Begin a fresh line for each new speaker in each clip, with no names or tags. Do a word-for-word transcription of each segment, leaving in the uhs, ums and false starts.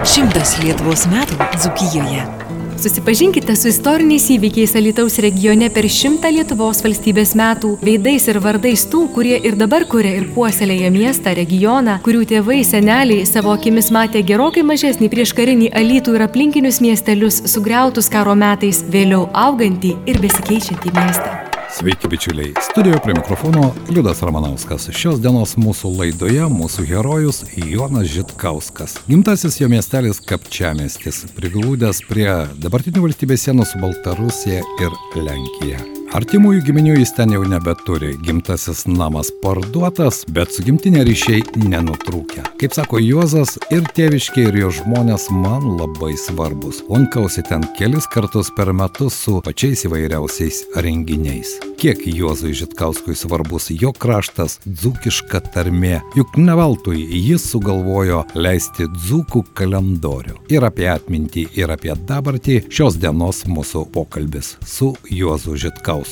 Šimtas Lietuvos metų Dzūkijoje.
Susipažinkite su istoriniais įvykiais Alytaus regione per šimtą Lietuvos valstybės metų, veidais ir vardais tų, kurie ir dabar kuria ir puoselėja miestą, regioną, kurių tėvai, seneliai savo akimis matė gerokai mažesnį prieškarinį Alytų ir aplinkinius miestelius sugriautus karo metais, vėliau augantį ir besikeičiantį miestą.
Sveiki, bičiuliai. Studijoje prie mikrofono Liudas Ramanauskas. Šios dienos mūsų laidoje mūsų herojus Jonas Žitkauskas. Gimtasis jo miestelis Kapčiamiestis, priglūdęs prie dabartinių valstybės sienų su Baltarusija ir Lenkija. Artimųjų giminių jis ten jau nebeturi. Gimtasis namas parduotas, bet su gimtinė ryšiai nenutrūkę. Kaip sako Juozas, ir tėviškiai, ir jo žmonės man labai svarbus. Lankausi ten kelis kartus per metus su pačiais įvairiausiais renginiais. Kiek Juozui Žitkauskui svarbus jo kraštas, dzūkiška tarmė. Juk ne veltui jis sugalvojo leisti dzūkų kalendorių. Ir apie atmintį, ir apie dabartį šios dienos mūsų pokalbis su Juozu Žitkausku.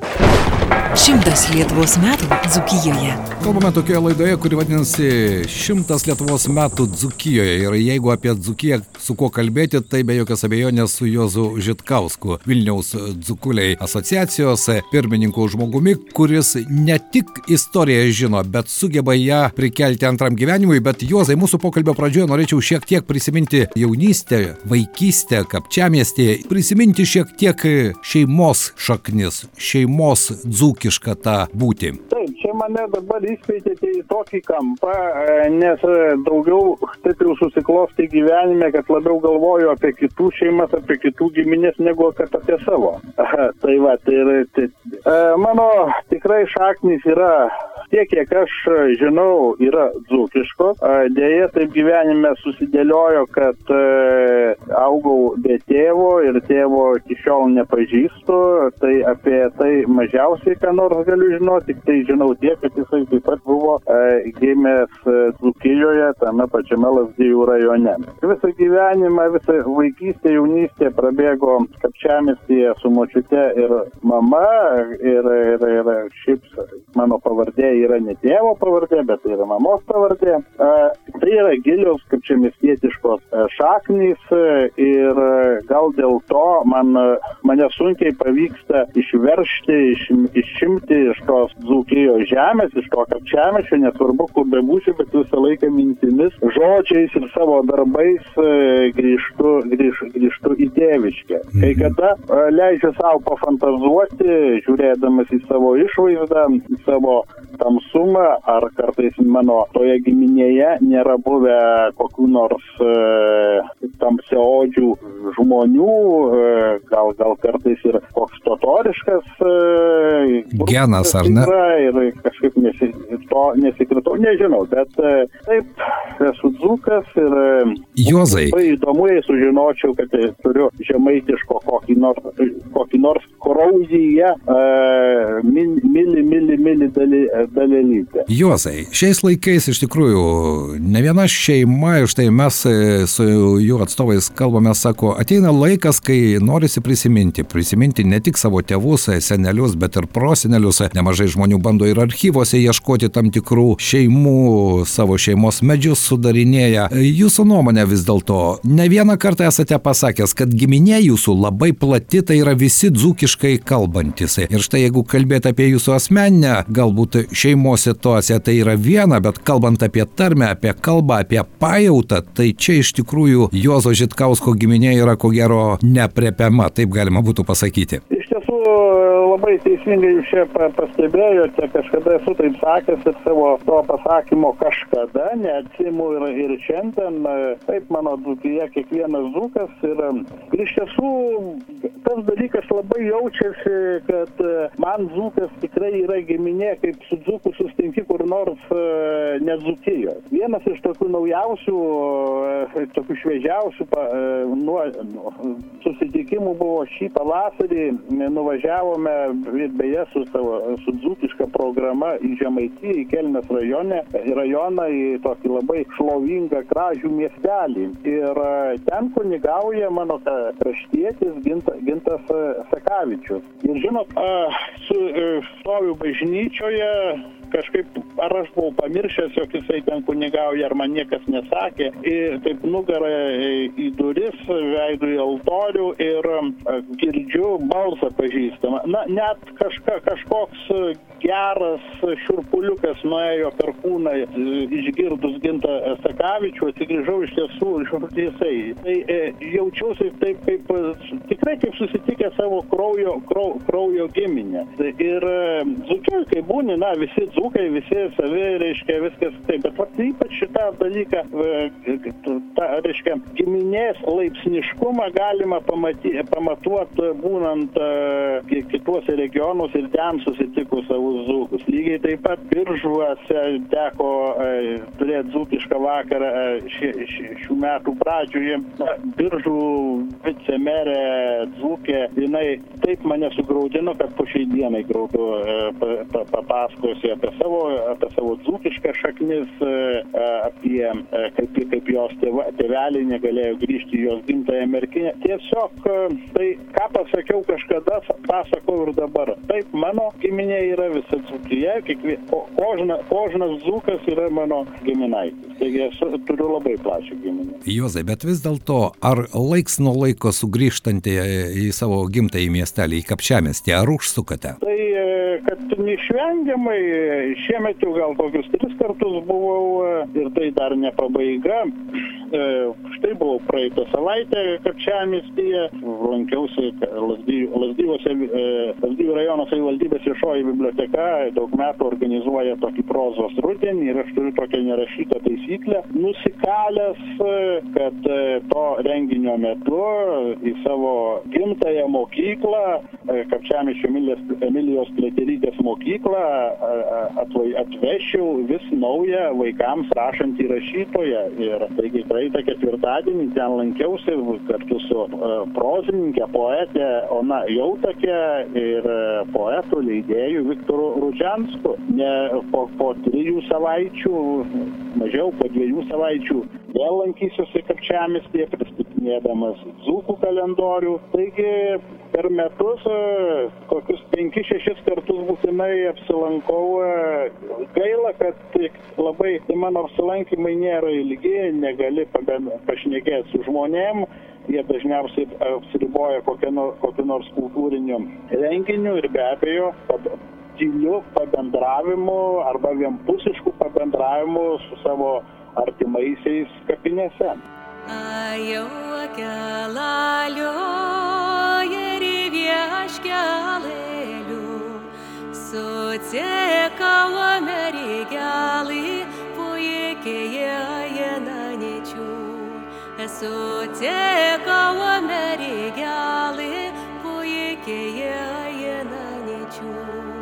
Šimtas Lietuvos metų Dzūkijoje.
Kalbame tokioje laidoje, kuri vadinasi Šimtas Lietuvos metų Dzūkijoje. Ir jeigu apie Dzūkiją su kuo kalbėti, tai be jokios abejonės su Juozu Žitkausku, Vilniaus Dzūkuliai asociacijos pirmininku žmogumi, kuris ne tik istoriją žino, bet sugeba ją prikelti antram gyvenimui. Bet Juozai, mūsų pokalbio pradžioje norėčiau šiek tiek prisiminti jaunystę, vaikystę, Kapčiamiestyje, prisiminti šiek tiek šeimos šaknis, šeimos dzūkišką tą būtį.
Taip, čia mane dabar įspėtėte į tokį kampą, nes daugiau taip jau susiklosti gyvenime, kad labiau galvoju apie kitų šeimas, apie kitų giminės, negu kad apie savo. Tai va, tai yra, tai, mano tikrai šaknys yra, tiek kiek aš žinau, yra dzūkiškos. Deja, taip gyvenime susidėliojo, kad augau be tėvo ir tėvo iki šiol nepažįstu, tai apie tai mažiausiai ką nors galiu žinoti, tik tai žinau tiek, kad jisai taip pat buvo e, gimęs Dzūkijoje, tame pačiame Lazdijų rajone. Visą gyvenimą, visą vaikystę, jaunystę prabėgo Kapčiamiestyje su močiute ir mama, ir, ir, ir šiaip mano pavardė yra ne tėvo pavardė, bet yra mamos pavardė. E, tai yra gilios kapčiamiestietiškos šaknys ir gal dėl to man, mane sunkiai pavyksta išveršti, iš, išimti iš tos Dzūkijos žemės, iš to Kapčiamiesčio, nesvarbu, kur bebūsiu, bet visą laiką mintimis, žodžiais ir savo darbais grįžtu, grįž, grįžtu į tėviškę. Kai kada leidžiu savo pafantazuoti, žiūrėdamas į savo išvaizdą, į savo tamsumą, ar kartais mano toje giminėje nėra buvę kokių nors e, tamsiaodžių žmonių, e, gal, gal kartais ir koks totoriškas e,
genas, ar ne?
Ir kažkaip nesi, to nesikritau, nežinau, bet e, taip, esu dzūkas ir
Juozai,
labai įdomu, jei sužinočiau, kad turiu žemaitiško kokį nors, kokį nors kraujyje e, mili, mili, mili daly, dalelytę.
Juozai, šiais laikais iš tikrųjų ne viena šeima, ir štai mes su jų atstovais kalbame, sako, ateina laikas, kai norisi prisiminti, prisiminti ne tik savo tėvus, senelius, bet ir prosenelius. Nemažai žmonių bando ir archyvose ieškoti tam tikrų šeimų, savo šeimos medžius sudarinėja. Jūsų nuomonė vis dėlto, ne vieną kartą esate pasakęs, kad giminė jūsų labai plati, tai yra visi dzūkiškai kalbantis. Ir štai jeigu kalbėti apie jūsų asmeninę, galbūt šeimos situacija, tai yra viena, bet kalbant apie tarmę, apie kalbą, apie pajautą, tai čia iš tikrųjų Juozo Žitkausko giminė yra ko gero neaprėpiama, taip galima būtų pasakyti.
Iš tiesų, labai teisingai jūs čia pastebėjote, kažkada esu taip sakęs ir savo to pasakymo kažkada, neatsimu ir, ir šiandien, taip mano Dzūkija kiekvienas dzūkas ir, ir iš tiesų tas dalykas labai jaučiasi, kad man dzūkas tikrai yra giminė, kaip su dzūku sustinki kur nors ne Dzūkijos. Vienas iš tokių naujausių, tokių šviežiausių nuo, susitikimų buvo šį pavasarį, nuvažiavome beje su, savo, su dzūkiška programa į Žemaitiją, į Kelmės rajone, rajoną, į tokį labai šlovingą Kražių miestelį. Ir ten kunigauja mano kraštietis Ginta, Gintas Sakavičius. Ir žinot, su, stoviu bažnyčioje, kažkaip, ar aš buvau pamiršęs, jog jisai ten kunigauja, ar man niekas nesakė, ir taip nugarą į duris, veidų į altorių ir girdžiu balsą pažįstamą. Na, net kažka, kažkoks geras šiurpuliukas nuėjo per kūną, išgirdus Gintą Stakavičių, atsigrįžau iš tiesų jisai. Tai e, jaučiausi taip, kaip, tikrai kaip susitikę savo kraujo, krau, kraujo giminę. Ir Dzūkijoje, kai būni, na, visi dzūkai, visi savi, reiškia, viskas taip, bet vat, ypač šitą dalyką, ta, reiškia, giminės laipsniškumą galima pamaty, pamatuoti būnant uh, kituose regionuose ir ten susitikus savus dzūkus. Lygiai taip pat Biržuose teko uh, turėti dzūkišką vakarą uh, ši, ši, šių metų pradžioje. Biržų vicemerė dzūkė, jinai taip mane sugraudino, kad po šiai dienai graudu uh, papasakosi apie savo, apie savo dzūkišką šaknis, uh, apie uh, kaip, kaip jos tėva, tėveliai negalėjo grįžti į jos gimtąją merkinę. Tiesiog uh, tai, ką pasakiau kažkada, pasakau ir dabar. Taip, mano giminė yra visa Dzūkija, kiekvie, ko, kožna, kožnas dzūkas yra mano giminaitis. Taigi esu, turiu labai plačią giminę.
Juozai, bet vis dėlto, ar laiks nuo laiko sugrįžtantį į savo gimtąjį miestelį, į Kapčiamiestį, ar užsukate?
Tai, kad neišvengiamai, šiemet jau gal tokius tris kartus buvau ir tai dar ne pabaiga. Štai buvau praeitą savaitę Kapčiamiestyje, lankiausi Lazdyvuose, Lazdijų rajono savivaldybės viešoji biblioteka daug metų organizuoja tokį prozos rudenį ir aš turiu tokią nerašytą taisyklę, nusikalęs, kad to renginio metu į savo gimtąją mokyklą, Kapčiamiesčio Emilijos Pliaterytės mokyklą, atvešiau vis naują vaikams rašantį rašytoją. Ir taigi praeitą ketvirtadienį ten lankiausi kartu su prozininkė, poetė Ona Jautakė ir poetu leidėju Viktoru Rudžiansku. Ne, po, po trijų savaičių, mažiau po dviejų savaičių vėl lankysiuosi Kapčiamiestyje, pristatinėdamas dzūkų kalendorių. Taigi per metus kokius penkis šešis kartus būtinai apsilankau. Gaila, kad labai mano apsilankymai nėra ilgi, negali pašnekėti su žmonėm. Jie dažniausiai apsiriboja kokiu nors, kokiu nors kultūriniu renginiu ir be abejo tyliu pabendravimu arba vienpusišku pabendravimu su savo artimaisiais kapinėse.
Ajau kelaliu ir vieškelėliu, sutikau mergelį puikiai naničių. Sutikau mergelį puikiai naničių.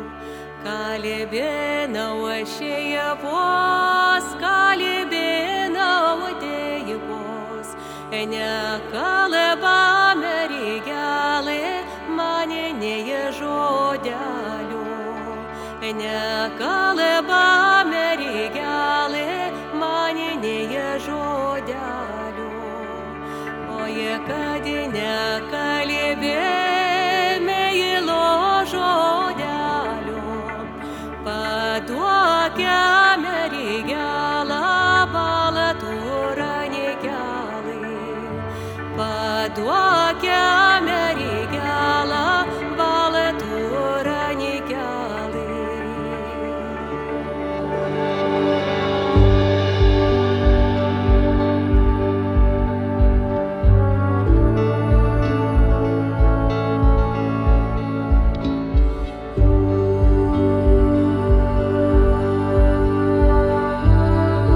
Kalbinau aš Jėvos, kalbinau Dievos, nekalba mergelė man nė žodelių. Nekalba mergelė man nė žodelių. Oje, kad nekalbė meilo žodelių, paduokia mergelą baltų ranikelį. Paduokia mergelą baltų ranikelį.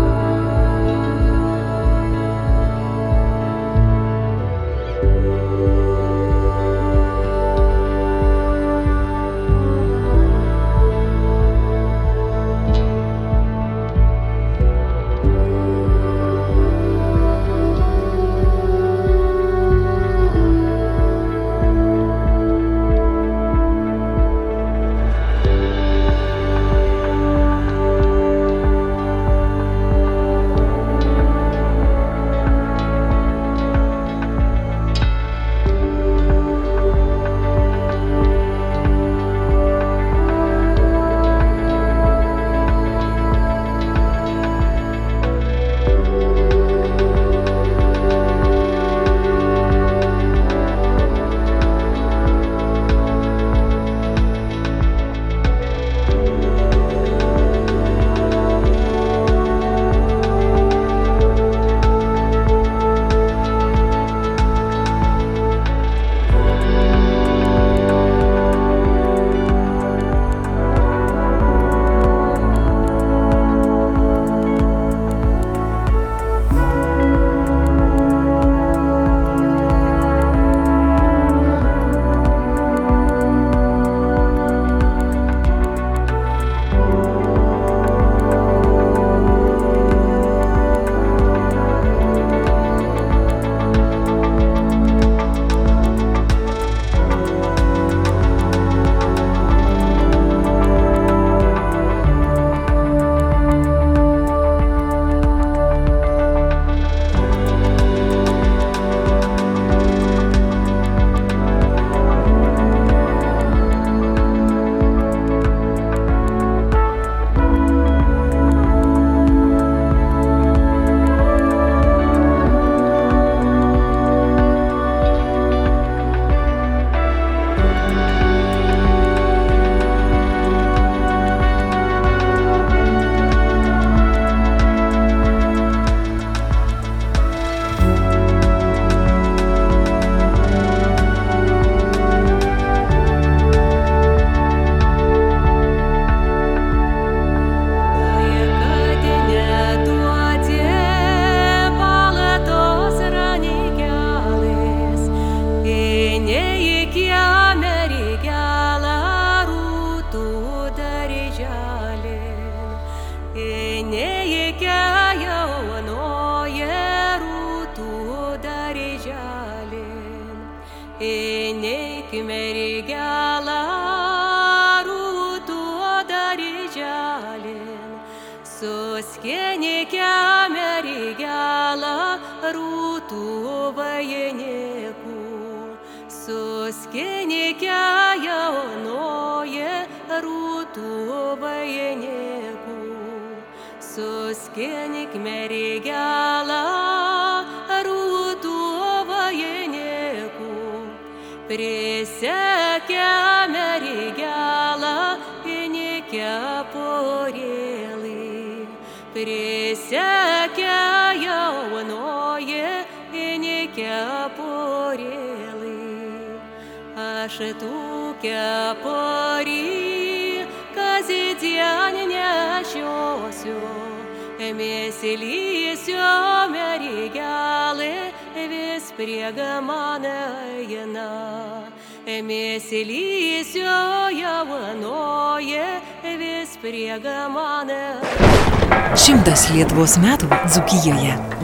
Thank you. merigela rūtų darželin, suskenikę merigela rūtų vainikų, suskenikę jaunoji rūtų vainikų, suskenik merigela rūtų vainikų, prisiekia merigela inikia porėlį, prisiekia jaunoji inikia porėlį. Aš tūkia porį, kasdien nešiosiu, mėsilysiu merigelė, vis priega mane eina. Mėsilysiu jaunoji, vis priega mane.
Šimtas Lietuvos metų Dzūkijoje.